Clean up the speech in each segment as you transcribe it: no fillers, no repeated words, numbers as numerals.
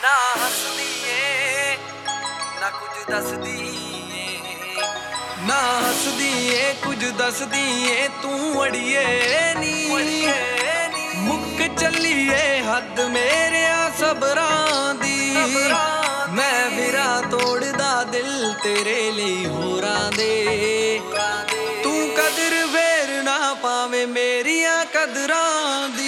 ਨਾ ਹੱਸਦੀ ਏ ਨਾ ਕੁਝ ਦੱਸਦੀ ਏ, ਨਾ ਹੱਸਦੀ ਏ ਕੁਝ ਦੱਸਦੀ ਏ ਤੂੰ ਅੜੀਏ ਨੀ ਮੁੱਕ ਚੱਲੀਏ ਹੱਦ ਮੇਰਿਆ ਸਬਰਾਂ ਦੀ। ਮੈਂ ਫਿਰਾਂ ਤੋੜਦਾ ਦਿਲ ਤੇਰੇ ਲਈ ਹੋਰਾਂ ਦੇ, ਤੂੰ ਕਦਰ ਫੇਰ ਨਾ ਪਾਵੇਂ ਮੇਰੀਆਂ ਕਦਰਾਂ ਦੀ।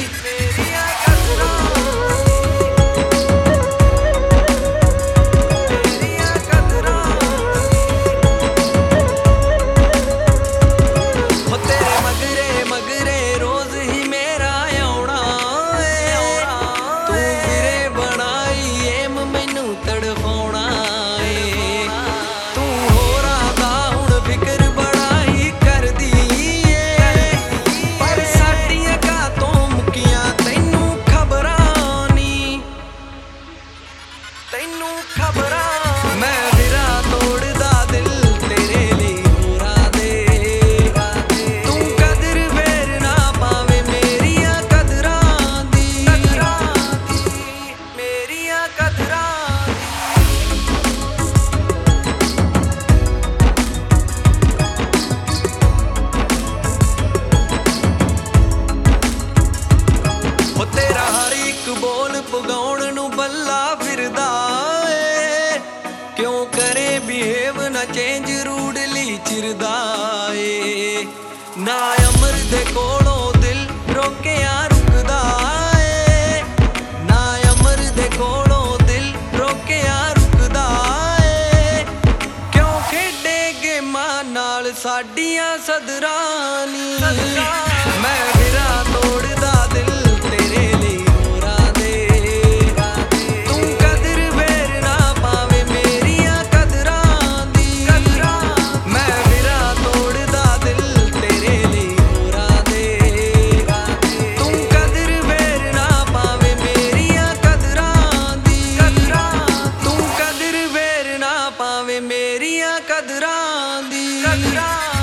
ਮੈਂ ਫਿਰਾਂ ਤੋੜਦਾ ਦਿਲ ਤੇਰੇ ਲਈ ਹੋਰਾਂ ਦੇ, ਤੂੰ ਕਦਰ ਫੇਰ ਨਾ ਪਾਵੇਂ ਮੇਰੀਆਂ ਕਦਰਾਂ ਦੀ, ਮੇਰੀਆਂ ਕਦਰਾਂ ਦੀ। ਹੋ ਤੇਰਾ ਹਰ ਇੱਕ ਬੋਲ ਪੁਗਾਉਣ ਨੂੰ ਬੱਲਾ ਫਿਰਦਾ, ਕਿਉਂ ਕਰੇ ਬਿਹੇਵ ਨਾ ਚੇਂਜ ਰੂਡਲੀ ਚਿਰਦਾ ਏ। ਨਾ ਅਮਰ ਦੇ ਕੋਲੋਂ ਦਿਲ ਰੋਕਿਆ ਰੁਕਦਾ ਏ, ਨਾ ਅਮਰ ਦੇ ਕੋਲੋਂ ਦਿਲ ਰੋਕਿਆ ਰੁਕਦਾ ਏ। ਕਿਉਂ ਖੇਡੇ ਗੇਮਾਂ ਨਾਲ ਸਾਡੀਆਂ ਸਦਰਾਂ ਨੀ, ਮੈਂ ਫਿਰਾਂ ਤੋੜਦਾ ਦਿਲ ਤੇਰੇ ਲਈ ਹੋਰਾਂ ਦੇ, ਤੂੰ ਕਦਰ ਫੇਰ ਨਾ ਪਾਵੇਂ ਮੇਰੀਆਂ ਕਦਰਾਂ ਦੀ। ਮੈਂ ਫਿਰਾਂ ਤੋੜਦਾ ਦਿਲ ਤੇਰੇ ਲਈ ਹੋਰਾਂ ਦੇ, ਤੂੰ ਕਦਰ ਫੇਰ ਨਾ ਪਾਵੇਂ ਮੇਰੀਆਂ ਕਦਰਾਂ ਦੀ, ਤੂੰ ਕਦਰ ਫੇਰ ਨਾ ਪਾਵੇਂ ਮੇਰੀਆਂ ਕਦਰਾਂ ਦੀ।